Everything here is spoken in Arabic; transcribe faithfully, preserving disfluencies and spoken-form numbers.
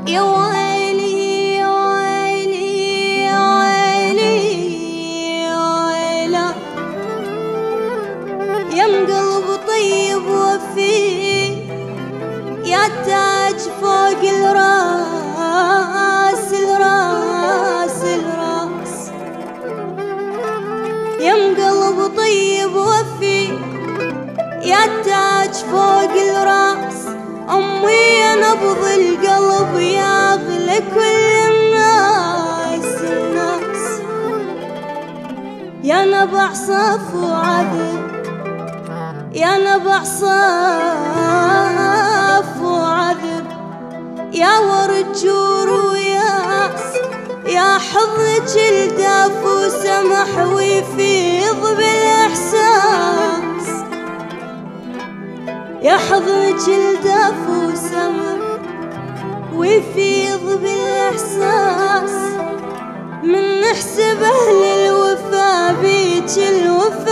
يا ويلي يا ويلي يا ويلي يا ويلا، يا مقلب طيب وفي، يا تاج فوق الراس الراس الراس، يا مقلب طيب وفي، يا تاج فوق الراس. أمي يا نبض القلب يا أغلى كل الناس الناس، يا نبع صف وعذب، يا نبع صف وعذب، يا ورد جور وياس، يا حضن جلداف وسمح ويفيض بالإحساس، يا حضن جلداف وسمح ويفيض بالإحساس. من نحسب أهل الوفا بيج الوفا